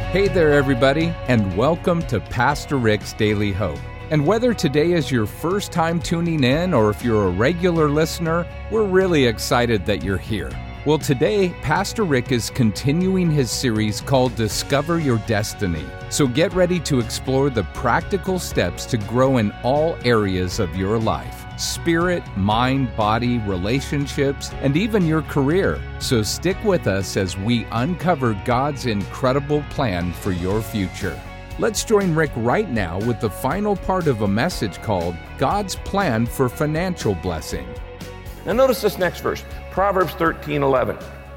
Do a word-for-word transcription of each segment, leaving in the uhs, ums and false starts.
Hey there, everybody, and welcome to Pastor Rick's Daily Hope. And whether today is your first time tuning in or if you're a regular listener, we're really excited that you're here. Well, today, Pastor Rick is continuing his series called Discover Your Destiny. So get ready to explore the practical steps to grow in all areas of your life: spirit, mind, body, relationships, and even your career. So stick with us as we uncover God's incredible plan for your future. Let's join Rick right now with the final part of a message called God's Plan for Financial Blessing. Now notice this next verse, Proverbs thirteen eleven.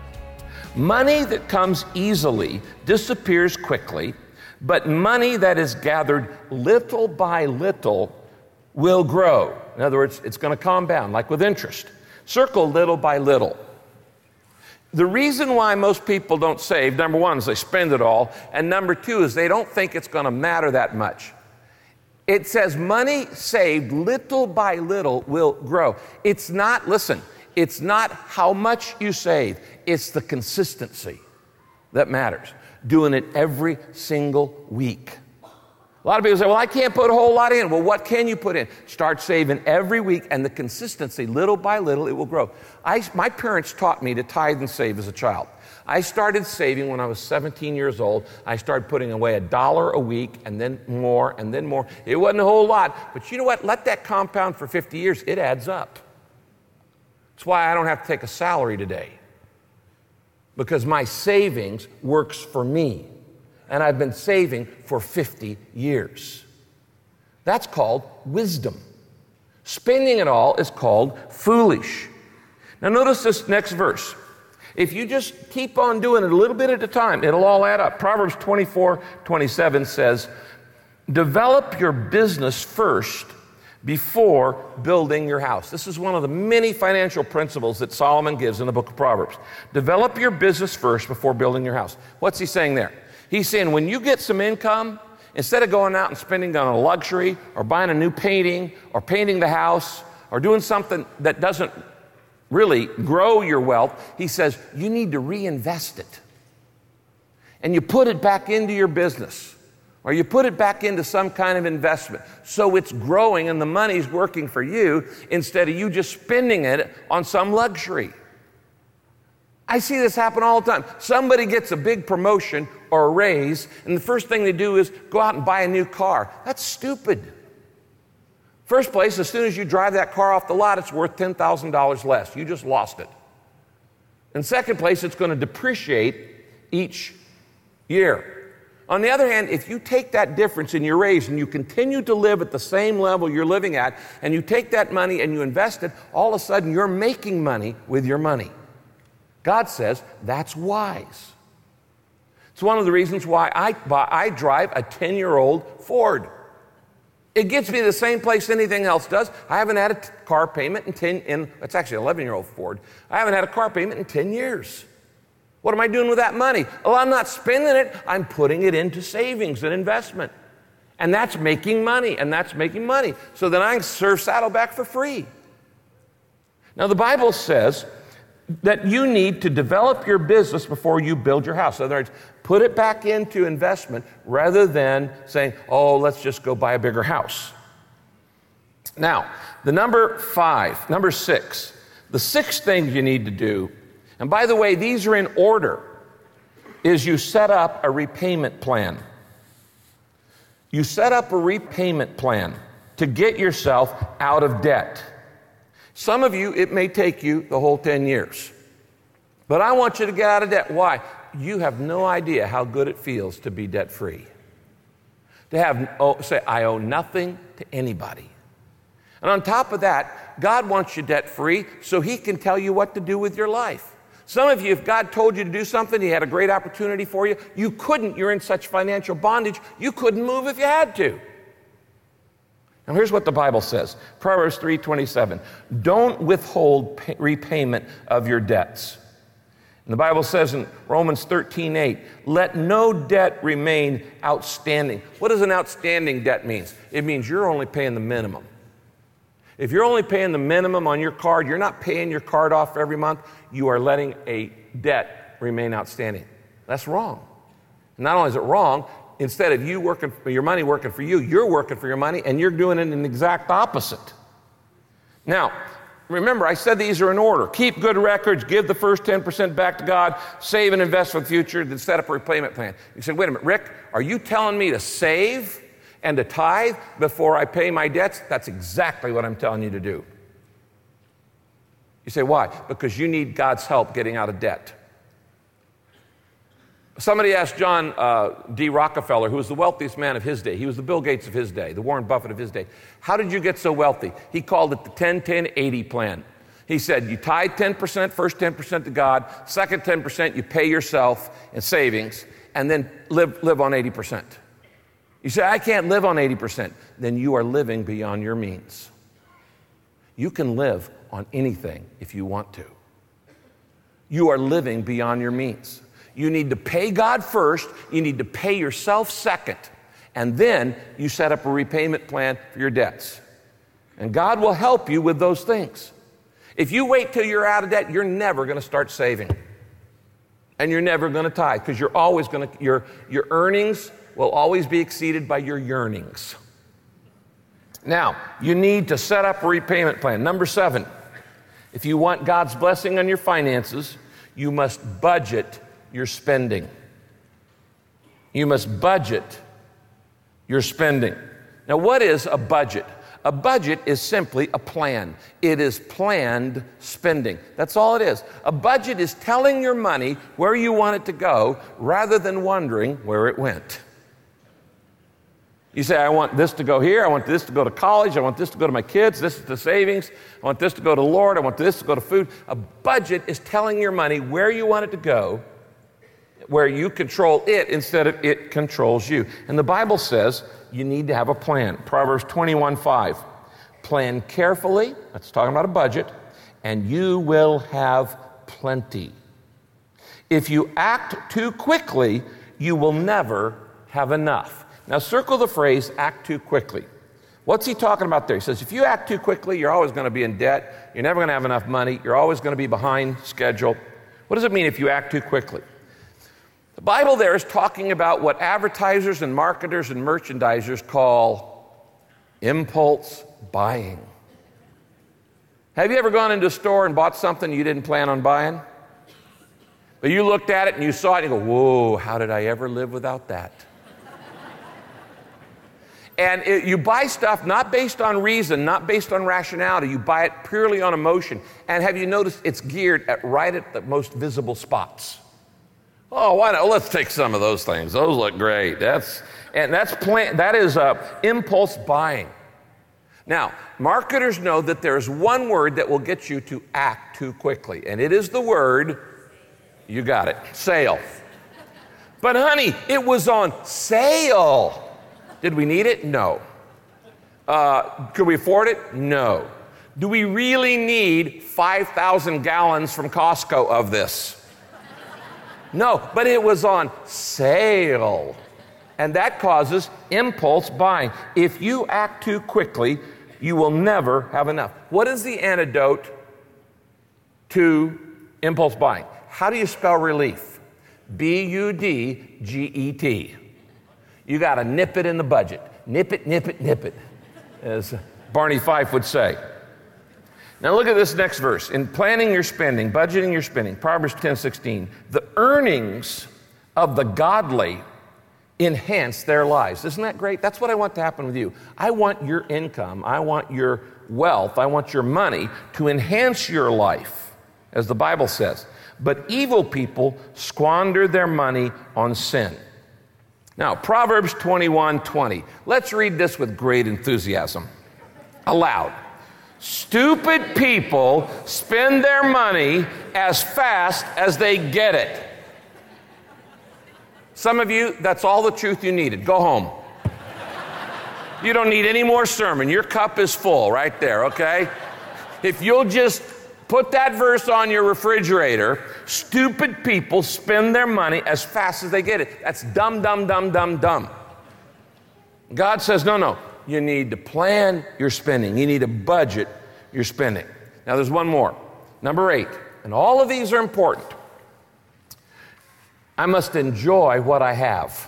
Money that comes easily disappears quickly, but money that is gathered little by little will grow. In other words, it's going to compound, like with interest. Circle little by little. The reason why most people don't save, number one, is they spend it all, and number two is they don't think it's going to matter that much. It says money saved little by little will grow. It's not, listen, it's not how much you save, it's the consistency that matters. Doing it every single week. A lot of people say, well, I can't put a whole lot in. Well, what can you put in? Start saving every week, and the consistency, little by little, it will grow. I, my parents taught me to tithe and save as a child. I started saving when I was seventeen years old. I started putting away a dollar a week, and then more, and then more. It wasn't a whole lot, but you know what? Let that compound for fifty years. It adds up. That's why I don't have to take a salary today, because my savings works for me. And I've been saving for fifty years. That's called wisdom. Spending it all is called foolish. Now notice this next verse. If you just keep on doing it a little bit at a time, it'll all add up. Proverbs twenty-four twenty-seven says, develop your business first before building your house. This is one of the many financial principles that Solomon gives in the book of Proverbs. Develop your business first before building your house. What's he saying there? He's saying when you get some income, instead of going out and spending on a luxury or buying a new painting or painting the house or doing something that doesn't really grow your wealth, he says you need to reinvest it. And you put it back into your business or you put it back into some kind of investment so it's growing and the money's working for you instead of you just spending it on some luxury. I see this happen all the time. Somebody gets a big promotion or a raise, and the first thing they do is go out and buy a new car. That's stupid. First place, as soon as you drive that car off the lot, it's worth ten thousand dollars less. You just lost it. In second place, it's going to depreciate each year. On the other hand, if you take that difference in your raise and you continue to live at the same level you're living at, and you take that money and you invest it, all of a sudden you're making money with your money. God says that's wise. It's one of the reasons why I, buy, I drive a ten-year-old Ford. It gets me to the same place anything else does. I haven't had a t- car payment in ten, in, it's actually an eleven-year-old Ford. I haven't had a car payment in ten years. What am I doing with that money? Well, I'm not spending it. I'm putting it into savings and investment. And that's making money, and that's making money. So then I can serve Saddleback for free. Now, the Bible says that you need to develop your business before you build your house. In other words, put it back into investment rather than saying, oh, let's just go buy a bigger house. Now, the number five, number six, the sixth thing you need to do, and by the way, these are in order, is you set up a repayment plan. You set up a repayment plan to get yourself out of debt. Some of you, it may take you the whole ten years. But I want you to get out of debt. Why? You have no idea how good it feels to be debt-free. To have, oh, say, I owe nothing to anybody. And on top of that, God wants you debt-free so He can tell you what to do with your life. Some of you, if God told you to do something, He had a great opportunity for you, you couldn't. You're in such financial bondage, you couldn't move if you had to. Now here's what the Bible says, Proverbs three twenty-seven. Don't withhold pay- repayment of your debts. And the Bible says in Romans thirteen eight, let no debt remain outstanding. What does an outstanding debt mean? It means you're only paying the minimum. If you're only paying the minimum on your card, you're not paying your card off every month, you are letting a debt remain outstanding. That's wrong. Not only is it wrong, instead of you working for your money working for you, you're working for your money, and you're doing it in the exact opposite. Now, remember, I said these are in order. Keep good records, give the first ten percent back to God, save and invest for the future, then set up a repayment plan. You say, wait a minute, Rick, are you telling me to save and to tithe before I pay my debts? That's exactly what I'm telling you to do. You say, why? Because you need God's help getting out of debt. Somebody asked John uh, D. Rockefeller, who was the wealthiest man of his day. He was the Bill Gates of his day, the Warren Buffett of his day. How did you get so wealthy? He called it the ten ten eighty plan. He said, you tithe ten percent, first ten percent to God, second ten percent you pay yourself in savings, and then live, live on eighty percent. You say, I can't live on eighty percent. Then you are living beyond your means. You can live on anything if you want to. You are living beyond your means. You need to pay God first, you need to pay yourself second, and then you set up a repayment plan for your debts. And God will help you with those things. If you wait till you're out of debt, you're never going to start saving. And you're never going to tithe, because you're always going to, your, your earnings will always be exceeded by your yearnings. Now, you need to set up a repayment plan. Number seven, if you want God's blessing on your finances, you must budget your spending. You must budget your spending. Now, what is a budget? A budget is simply a plan. It is planned spending. That's all it is. A budget is telling your money where you want it to go rather than wondering where it went. You say, I want this to go here, I want this to go to college, I want this to go to my kids, this is the savings, I want this to go to the Lord, I want this to go to food. A budget is telling your money where you want it to go, where you control it instead of it controls you. And the Bible says you need to have a plan. Proverbs twenty-one five. Plan carefully, that's talking about a budget, and you will have plenty. If you act too quickly, you will never have enough. Now circle the phrase, act too quickly. What's he talking about there? He says, if you act too quickly, you're always going to be in debt. You're never going to have enough money. You're always going to be behind schedule. What does it mean if you act too quickly? The Bible there is talking about what advertisers and marketers and merchandisers call impulse buying. Have you ever gone into a store and bought something you didn't plan on buying? But you looked at it and you saw it and you go, whoa, how did I ever live without that? And it, you buy stuff not based on reason, not based on rationality. You buy it purely on emotion. And have you noticed it's geared at right at the most visible spots? Oh, why not? Let's take some of those things. Those look great. That's and that's plan, that is uh, impulse buying. Now, marketers know that there's one word that will get you to act too quickly, and it is the word, you got it, sale. But honey, it was on sale. Did we need it? No. Uh, could we afford it? No. Do we really need five thousand gallons from Costco of this? No, but it was on sale. And that causes impulse buying. If you act too quickly, you will never have enough. What is the antidote to impulse buying? How do you spell relief? B U D G E T. You got to nip it in the budget. Nip it, nip it, nip it, as Barney Fife would say. Now look at this next verse. In planning your spending, budgeting your spending, Proverbs ten sixteen, the earnings of the godly enhance their lives. Isn't that great? That's what I want to happen with you. I want your income, I want your wealth, I want your money to enhance your life, as the Bible says. But evil people squander their money on sin. Now, Proverbs twenty-one twenty. Let's read this with great enthusiasm. Aloud. Stupid people spend their money as fast as they get it. Some of you, that's all the truth you needed. Go home. You don't need any more sermon. Your cup is full right there, okay? If you'll just put that verse on your refrigerator, stupid people spend their money as fast as they get it. That's dumb, dumb, dumb, dumb, dumb. God says, no, no. You need to plan your spending. You need to budget your spending. Now, there's one more. Number eight, and all of these are important. I must enjoy what I have.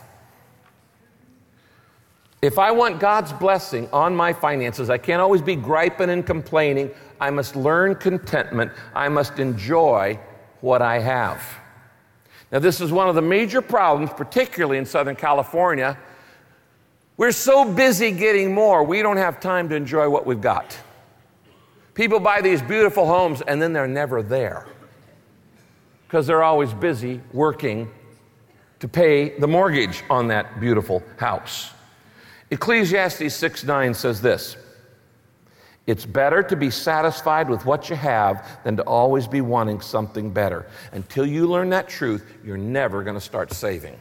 If I want God's blessing on my finances, I can't always be griping and complaining. I must learn contentment. I must enjoy what I have. Now, this is one of the major problems, particularly in Southern California. We're so busy getting more, we don't have time to enjoy what we've got. People buy these beautiful homes and then they're never there because they're always busy working to pay the mortgage on that beautiful house. Ecclesiastes six nine says this: it's better to be satisfied with what you have than to always be wanting something better. Until you learn that truth, you're never going to start saving.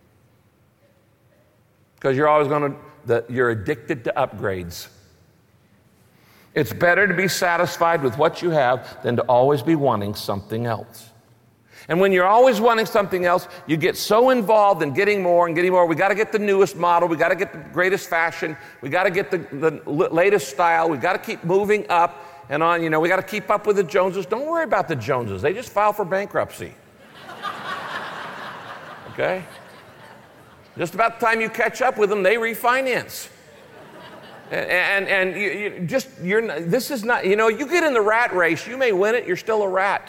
Because you're always going to, you're addicted to upgrades. It's better to be satisfied with what you have than to always be wanting something else. And when you're always wanting something else, you get so involved in getting more and getting more. We got to get the newest model. We got to get the greatest fashion. We got to get the, the latest style. We got to keep moving up and on. You know, we got to keep up with the Joneses. Don't worry about the Joneses. They just file for bankruptcy. Okay? Just about the time you catch up with them, they refinance. And, and, and you, you just, you're not, this is not, you know, you get in the rat race, you may win it, you're still a rat.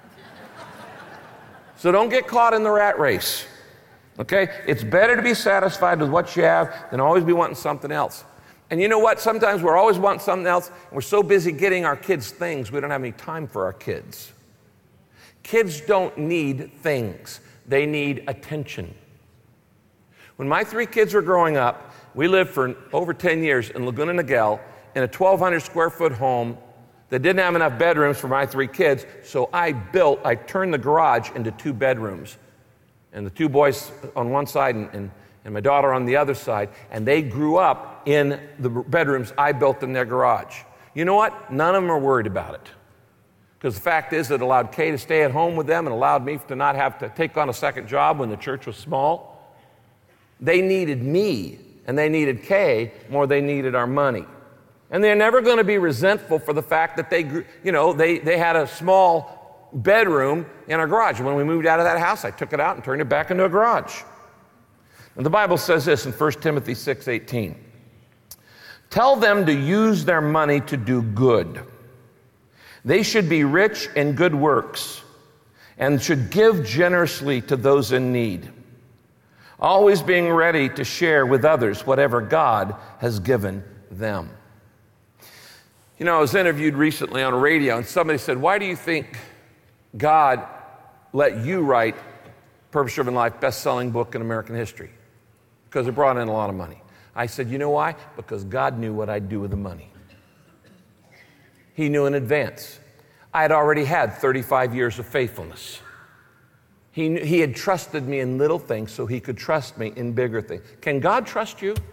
So don't get caught in the rat race, okay? It's better to be satisfied with what you have than always be wanting something else. And you know what? Sometimes we're always wanting something else, and we're so busy getting our kids things, we don't have any time for our kids. Kids don't need things. They need attention. When my three kids were growing up, we lived for over ten years in Laguna Niguel in a twelve hundred square foot home that didn't have enough bedrooms for my three kids, so I built, I turned the garage into two bedrooms. And the two boys on one side and, and, and my daughter on the other side, and they grew up in the bedrooms I built in their garage. You know what? None of them are worried about it. Because the fact is, it allowed Kay to stay at home with them and allowed me to not have to take on a second job when the church was small. They needed me, and they needed Kay more than they needed our money. And they're never going to be resentful for the fact that they, you know, they, they had a small bedroom in our garage. When we moved out of that house, I took it out and turned it back into a garage. And the Bible says this in First Timothy six eighteen. Tell them to use their money to do good. They should be rich in good works and should give generously to those in need, always being ready to share with others whatever God has given them. You know, I was interviewed recently on radio, and somebody said, why do you think God let you write Purpose-Driven Life, best-selling book in American history? Because it brought in a lot of money. I said, you know why? Because God knew what I'd do with the money. He knew in advance. I had already had thirty-five years of faithfulness. He, knew, he had trusted me in little things so he could trust me in bigger things. Can God trust you?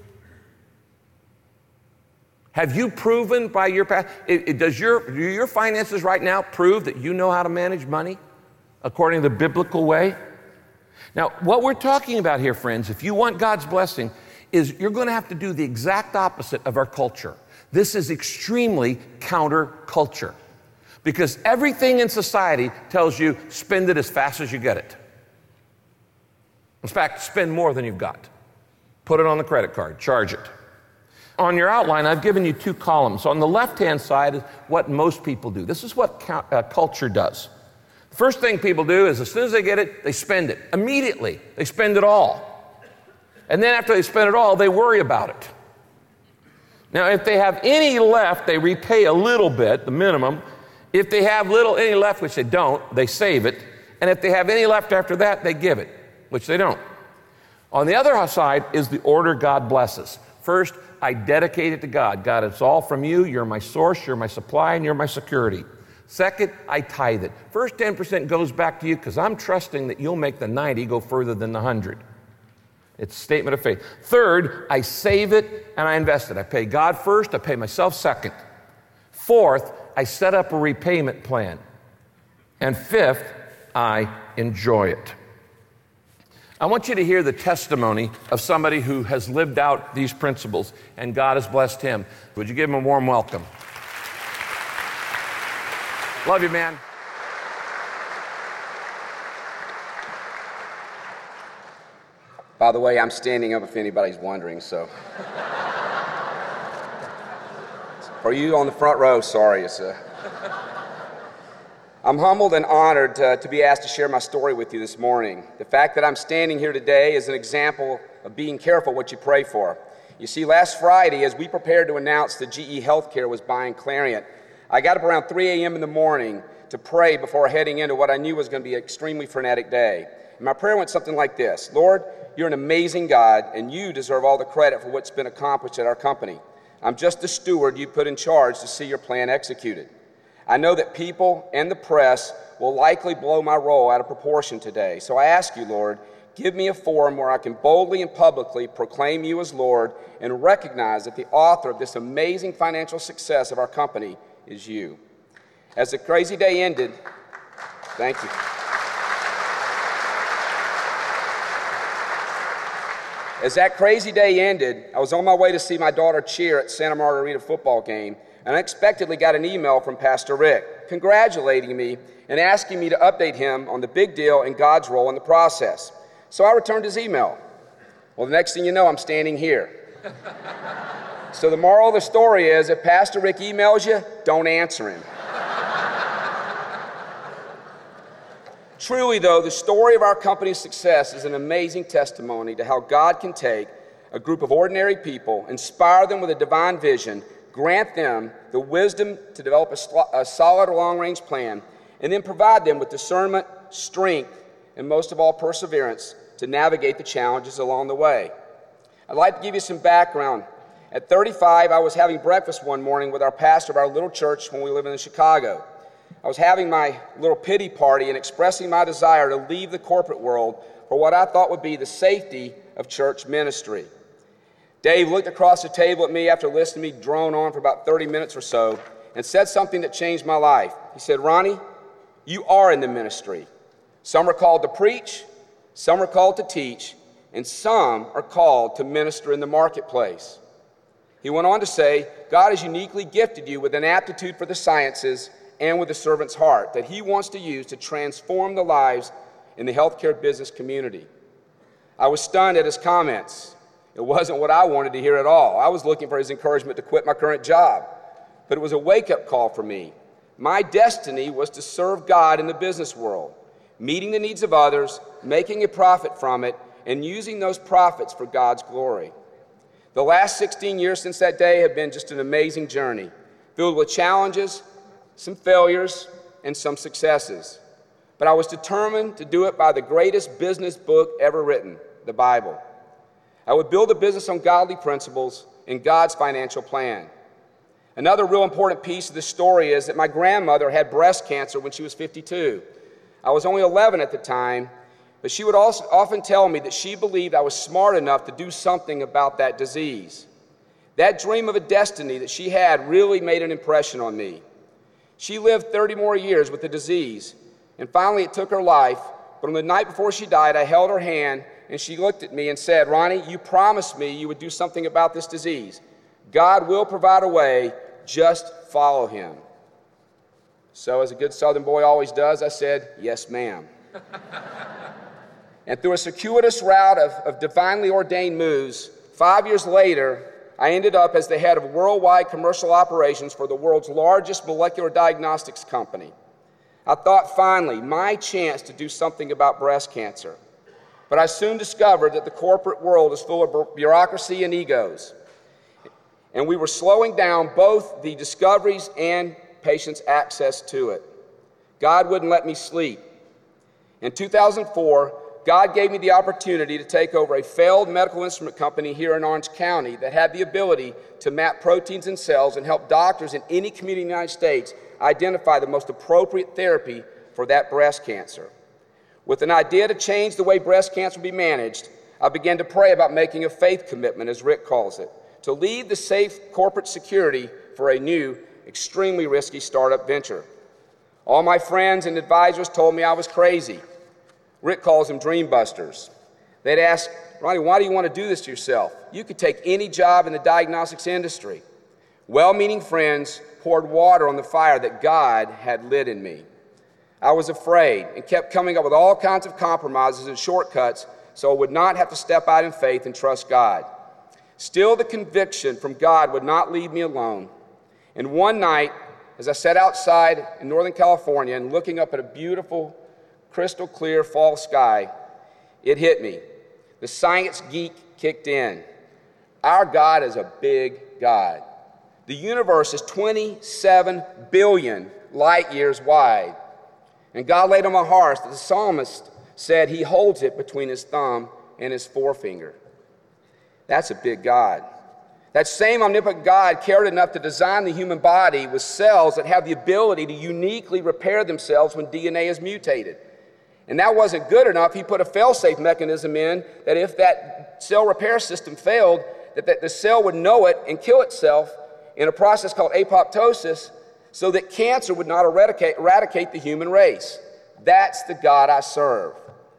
Have you proven by your past, it, it, does your, do your finances right now prove that you know how to manage money according to the biblical way? Now, what we're talking about here, friends, if you want God's blessing, is you're going to have to do the exact opposite of our culture. This is extremely counterculture because everything in society tells you spend it as fast as you get it. In fact, spend more than you've got. Put it on the credit card, charge it. On your outline, I've given you two columns. On the left-hand side is what most people do. This is what uh, culture does. The first thing people do is as soon as they get it, they spend it. Immediately, they spend it all. And then after they spend it all, they worry about it. Now, if they have any left, they repay a little bit, the minimum. If they have little any left, which they don't, they save it. And if they have any left after that, they give it, which they don't. On the other side is the order God blesses. First, I dedicate it to God. God, it's all from you. You're my source, you're my supply, and you're my security. Second, I tithe it. First ten percent goes back to you because I'm trusting that you'll make the ninety go further than the one hundred. It's a statement of faith. Third, I save it and I invest it. I pay God first, I pay myself second. Fourth, I set up a repayment plan. And fifth, I enjoy it. I want you to hear the testimony of somebody who has lived out these principles and God has blessed him. Would you give him a warm welcome? Love you, man. By the way, I'm standing up if anybody's wondering, so. For you on the front row, sorry. It's a... I'm humbled and honored uh, to be asked to share my story with you this morning. The fact that I'm standing here today is an example of being careful what you pray for. You see, last Friday, as we prepared to announce that G E Healthcare was buying Clariant, I got up around three a.m. in the morning to pray before heading into what I knew was going to be an extremely frenetic day. And my prayer went something like this: Lord, you're an amazing God, and you deserve all the credit for what's been accomplished at our company. I'm just the steward you put in charge to see your plan executed. I know that people and the press will likely blow my role out of proportion today. So I ask you, Lord, give me a forum where I can boldly and publicly proclaim you as Lord and recognize that the author of this amazing financial success of our company is you. As the crazy day ended, thank you. As that crazy day ended, I was on my way to see my daughter cheer at Santa Margarita football game, and I unexpectedly got an email from Pastor Rick congratulating me and asking me to update him on the big deal and God's role in the process. So I returned his email. Well, the next thing you know, I'm standing here. So the moral of the story is, if Pastor Rick emails you, don't answer him. Truly, though, the story of our company's success is an amazing testimony to how God can take a group of ordinary people, inspire them with a divine vision, grant them the wisdom to develop a, sl- a solid long-range plan, and then provide them with discernment, strength, and most of all, perseverance to navigate the challenges along the way. I'd like to give you some background. At thirty-five, I was having breakfast one morning with our pastor of our little church when we lived in Chicago. I was having my little pity party and expressing my desire to leave the corporate world for what I thought would be the safety of church ministry. Dave looked across the table at me after listening to me drone on for about thirty minutes or so and said something that changed my life. He said, "Ronnie, you are in the ministry. Some are called to preach, some are called to teach, and some are called to minister in the marketplace." He went on to say, God has uniquely gifted you with an aptitude for the sciences and with a servant's heart that he wants to use to transform the lives in the healthcare business community. I was stunned at his comments. It wasn't what I wanted to hear at all. I was looking for his encouragement to quit my current job. But it was a wake-up call for me. My destiny was to serve God in the business world, meeting the needs of others, making a profit from it, and using those profits for God's glory. The last sixteen years since that day have been just an amazing journey, filled with challenges, some failures, and some successes. But I was determined to do it by the greatest business book ever written, the Bible. I would build a business on godly principles and God's financial plan. Another real important piece of the story is that my grandmother had breast cancer when she was fifty-two. I was only eleven at the time, but she would also often tell me that she believed I was smart enough to do something about that disease. That dream of a destiny that she had really made an impression on me. She lived thirty more years with the disease, and finally it took her life, but on the night before she died, I held her hand, and she looked at me and said, "Ronnie, you promised me you would do something about this disease. God will provide a way, just follow him." So as a good Southern boy always does, I said, "Yes, ma'am." And through a circuitous route of, of divinely ordained moves, five years later, I ended up as the head of worldwide commercial operations for the world's largest molecular diagnostics company. I thought finally, my chance to do something about breast cancer. But I soon discovered that the corporate world is full of bureaucracy and egos. And we were slowing down both the discoveries and patients' access to it. God wouldn't let me sleep. In two thousand four, God gave me the opportunity to take over a failed medical instrument company here in Orange County that had the ability to map proteins in cells and help doctors in any community in the United States identify the most appropriate therapy for that breast cancer. With an idea to change the way breast cancer will be managed, I began to pray about making a faith commitment, as Rick calls it, to leave the safe corporate security for a new, extremely risky startup venture. All my friends and advisors told me I was crazy. Rick calls them dream busters. They'd ask, "Ronnie, why do you want to do this to yourself? You could take any job in the diagnostics industry." Well-meaning friends poured water on the fire that God had lit in me. I was afraid and kept coming up with all kinds of compromises and shortcuts so I would not have to step out in faith and trust God. Still, the conviction from God would not leave me alone. And one night, as I sat outside in Northern California and looking up at a beautiful, crystal clear fall sky, it hit me. The science geek kicked in. Our God is a big God. The universe is twenty-seven billion light years wide. And God laid on my heart that the psalmist said he holds it between his thumb and his forefinger. That's a big God. That same omnipotent God cared enough to design the human body with cells that have the ability to uniquely repair themselves when D N A is mutated. And that wasn't good enough. He put a fail-safe mechanism in that if that cell repair system failed, that, that the cell would know it and kill itself in a process called apoptosis so that cancer would not eradicate, eradicate the human race. That's the God I serve.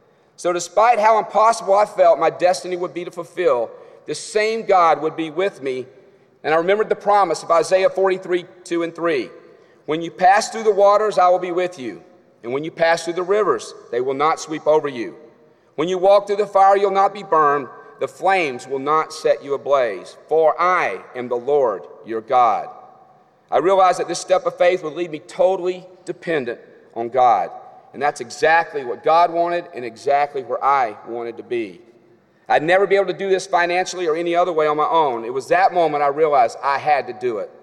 So despite how impossible I felt my destiny would be to fulfill, the same God would be with me. And I remembered the promise of Isaiah forty-three, two and three. When you pass through the waters, I will be with you. And when you pass through the rivers, they will not sweep over you. When you walk through the fire, you'll not be burned. The flames will not set you ablaze. For I am the Lord, your God. I realized that this step of faith would leave me totally dependent on God. And that's exactly what God wanted and exactly where I wanted to be. I'd never be able to do this financially or any other way on my own. It was that moment I realized I had to do it.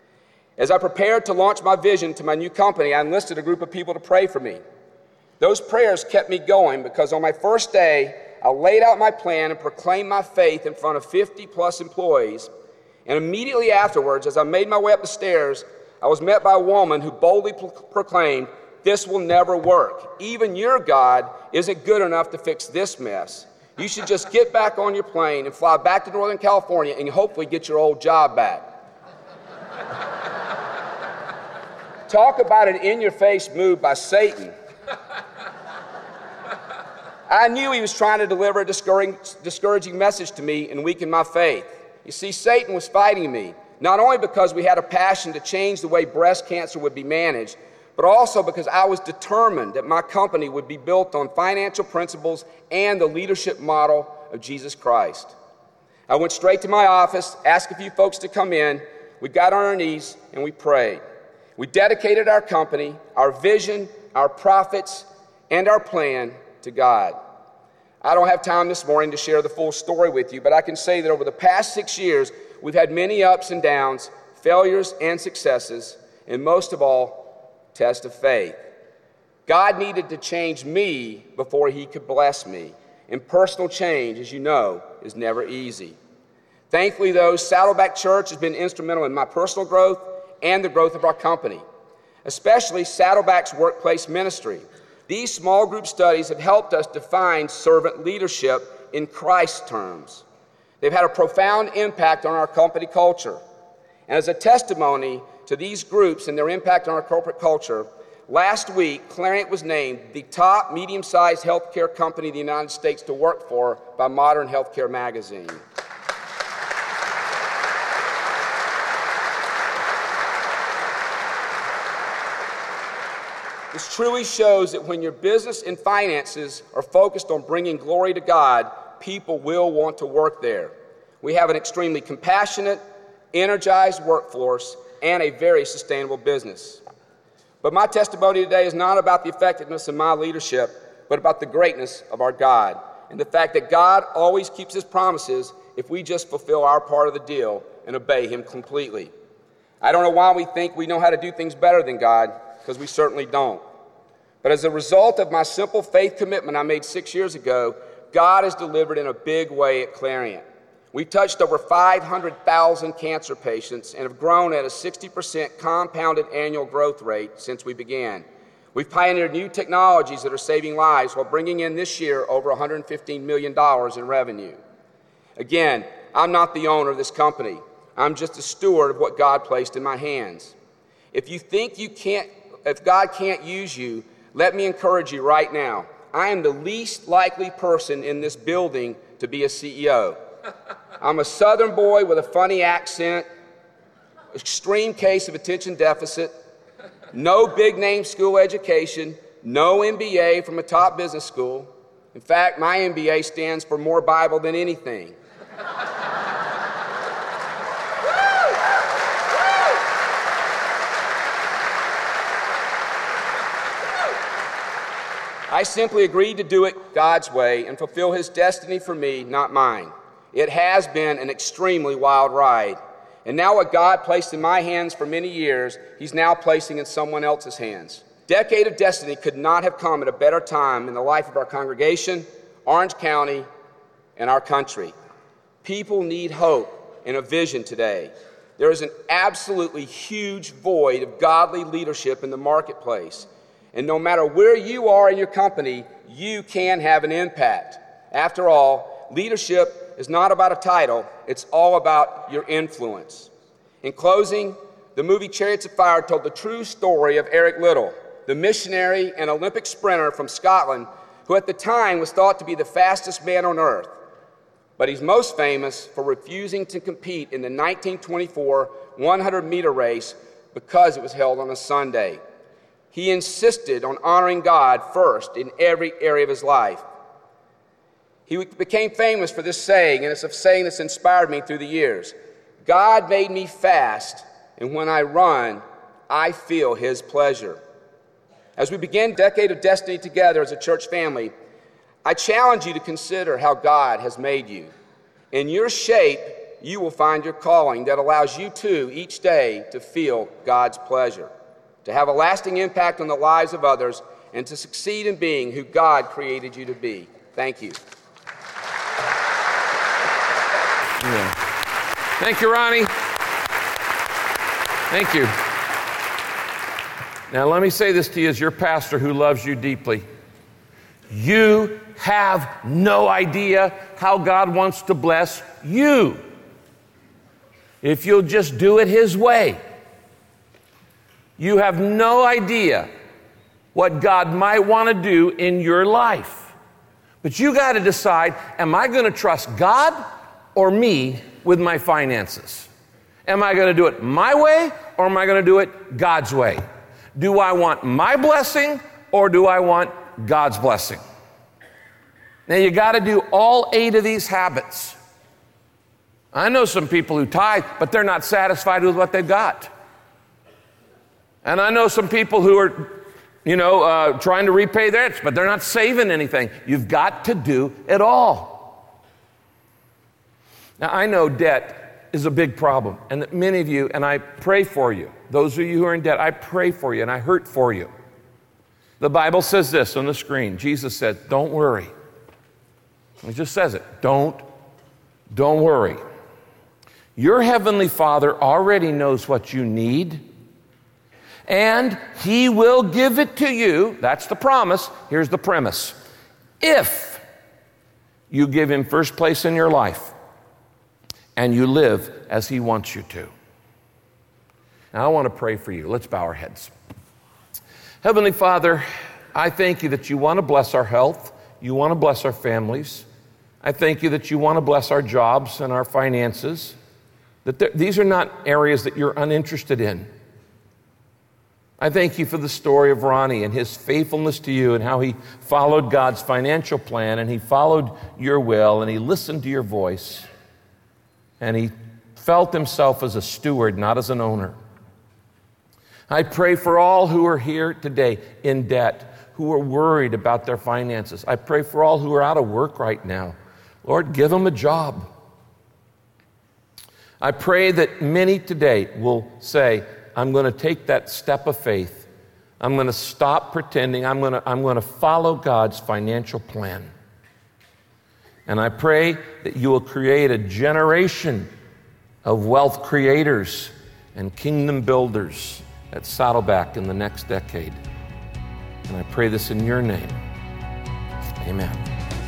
As I prepared to launch my vision to my new company, I enlisted a group of people to pray for me. Those prayers kept me going because on my first day, I laid out my plan and proclaimed my faith in front of fifty plus employees. And immediately afterwards, as I made my way up the stairs, I was met by a woman who boldly pro- proclaimed, "This will never work. Even your God isn't good enough to fix this mess. You should just get back on your plane and fly back to Northern California and hopefully get your old job back." Talk about an in-your-face move by Satan. I knew he was trying to deliver a discouraging, discouraging message to me and weaken my faith. You see, Satan was fighting me, not only because we had a passion to change the way breast cancer would be managed, but also because I was determined that my company would be built on financial principles and the leadership model of Jesus Christ. I went straight to my office, asked a few folks to come in. We got on our knees and we prayed. We dedicated our company, our vision, our profits, and our plan to God. I don't have time this morning to share the full story with you, but I can say that over the past six years, we've had many ups and downs, failures and successes, and most of all, tests of faith. God needed to change me before he could bless me. And personal change, as you know, is never easy. Thankfully, though, Saddleback Church has been instrumental in my personal growth and the growth of our company, especially Saddleback's workplace ministry. These small group studies have helped us define servant leadership in Christ's terms. They've had a profound impact on our company culture. And as a testimony to these groups and their impact on our corporate culture, last week, Clariant was named the top medium-sized healthcare company in the United States to work for by Modern Healthcare magazine. This truly shows that when your business and finances are focused on bringing glory to God, people will want to work there. We have an extremely compassionate, energized workforce and a very sustainable business. But my testimony today is not about the effectiveness of my leadership, but about the greatness of our God and the fact that God always keeps his promises if we just fulfill our part of the deal and obey him completely. I don't know why we think we know how to do things better than God, because we certainly don't. But as a result of my simple faith commitment I made six years ago, God has delivered in a big way at Clariant. We've touched over five hundred thousand cancer patients and have grown at a sixty percent compounded annual growth rate since we began. We've pioneered new technologies that are saving lives while bringing in this year over one hundred fifteen million dollars in revenue. Again, I'm not the owner of this company. I'm just a steward of what God placed in my hands. If you think you can't, if God can't use you, let me encourage you right now. I am the least likely person in this building to be a C E O. I'm a Southern boy with a funny accent, extreme case of attention deficit, no big name school education, no M B A from a top business school, In fact, my M B A stands for more Bible than anything. I simply agreed to do it God's way and fulfill His destiny for me, not mine. It has been an extremely wild ride. And now what God placed in my hands for many years, He's now placing in someone else's hands. Decade of Destiny could not have come at a better time in the life of our congregation, Orange County, and our country. People need hope and a vision today. There is an absolutely huge void of godly leadership in the marketplace. And no matter where you are in your company, you can have an impact. After all, leadership is not about a title, it's all about your influence. In closing, the movie Chariots of Fire told the true story of Eric Liddell, the missionary and Olympic sprinter from Scotland, who at the time was thought to be the fastest man on earth. But he's most famous for refusing to compete in the nineteen twenty-four hundred meter race because it was held on a Sunday. He insisted on honoring God first in every area of his life. He became famous for this saying, and it's a saying that's inspired me through the years. God made me fast, and when I run, I feel His pleasure. As we begin Decade of Destiny together as a church family, I challenge you to consider how God has made you. In your shape, you will find your calling that allows you to, each day, to feel God's pleasure, to have a lasting impact on the lives of others, and to succeed in being who God created you to be. Thank you. Yeah. Thank you, Ronnie. Thank you. Now, let me say this to you as your pastor who loves you deeply. You have no idea how God wants to bless you if you'll just do it His way. You have no idea what God might want to do in your life. But you got to decide, am I going to trust God or me with my finances? Am I going to do it my way or am I going to do it God's way? Do I want my blessing or do I want God's blessing? Now you got to do all eight of these habits. I know some people who tithe, but they're not satisfied with what they've got. And I know some people who are, you know, uh, trying to repay their debts, but they're not saving anything. You've got to do it all. Now, I know debt is a big problem, and that many of you, and I pray for you, those of you who are in debt, I pray for you, and I hurt for you. The Bible says this on the screen. Jesus said, don't worry. He just says it. Don't, don't worry. Your Heavenly Father already knows what you need, and He will give it to you. That's the promise. Here's the premise. If you give Him first place in your life and you live as He wants you to. Now, I want to pray for you. Let's bow our heads. Heavenly Father, I thank You that You want to bless our health. You want to bless our families. I thank You that You want to bless our jobs and our finances. That there, these are not areas that You're uninterested in. I thank You for the story of Ronnie and his faithfulness to You and how he followed God's financial plan and he followed Your will and he listened to Your voice and he felt himself as a steward, not as an owner. I pray for all who are here today in debt, who are worried about their finances. I pray for all who are out of work right now. Lord, give them a job. I pray that many today will say, I'm going to take that step of faith. I'm going to stop pretending. I'm going to, I'm going to follow God's financial plan. And I pray that You will create a generation of wealth creators and kingdom builders at Saddleback in the next decade. And I pray this in Your name. Amen.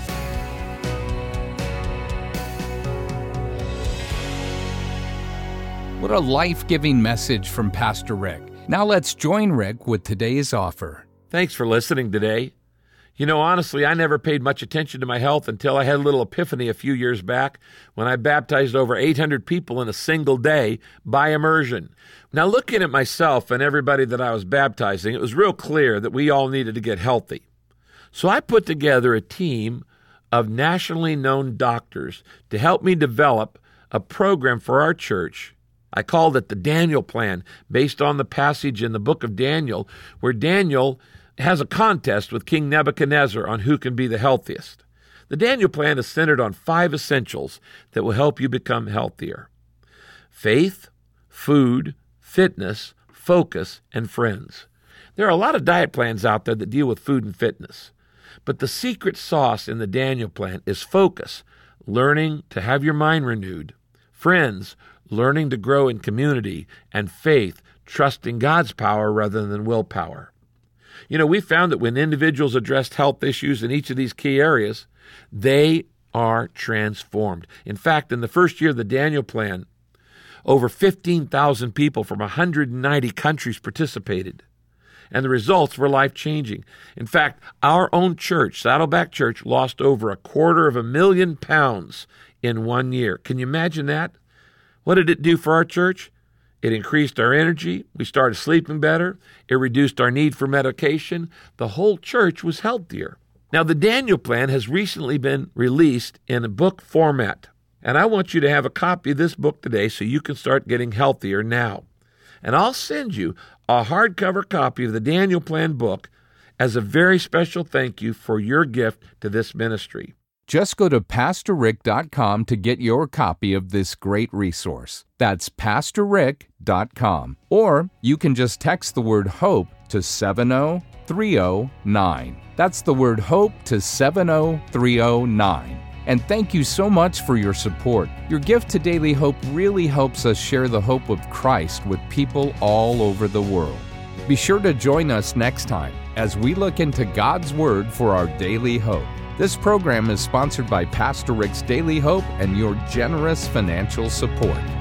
What a life-giving message from Pastor Rick. Now let's join Rick with today's offer. Thanks for listening today. You know, honestly, I never paid much attention to my health until I had a little epiphany a few years back when I baptized over eight hundred people in a single day by immersion. Now, looking at myself and everybody that I was baptizing, it was real clear that we all needed to get healthy. So I put together a team of nationally known doctors to help me develop a program for our church. I called it the Daniel Plan, based on the passage in the book of Daniel, where Daniel has a contest with King Nebuchadnezzar on who can be the healthiest. The Daniel Plan is centered on five essentials that will help you become healthier: faith, food, fitness, focus, and friends. There are a lot of diet plans out there that deal with food and fitness, but the secret sauce in the Daniel Plan is focus, learning to have your mind renewed; friends, learning to grow in community; and faith, trusting God's power rather than willpower. You know, we found that when individuals addressed health issues in each of these key areas, they are transformed. In fact, in the first year of the Daniel Plan, over fifteen thousand people from one hundred ninety countries participated, and the results were life-changing. In fact, our own church, Saddleback Church, lost over a quarter of a million pounds in one year. Can you imagine that? What did it do for our church? It increased our energy. We started sleeping better. It reduced our need for medication. The whole church was healthier. Now, the Daniel Plan has recently been released in a book format, and I want you to have a copy of this book today so you can start getting healthier now. And I'll send you a hardcover copy of the Daniel Plan book as a very special thank you for your gift to this ministry. Just go to pastor rick dot com to get your copy of this great resource. That's pastor rick dot com. Or you can just text the word HOPE to seven oh three oh nine. That's the word HOPE to seven oh three oh nine. And thank you so much for your support. Your gift to Daily Hope really helps us share the hope of Christ with people all over the world. Be sure to join us next time as we look into God's Word for our daily hope. This program is sponsored by Pastor Rick's Daily Hope and your generous financial support.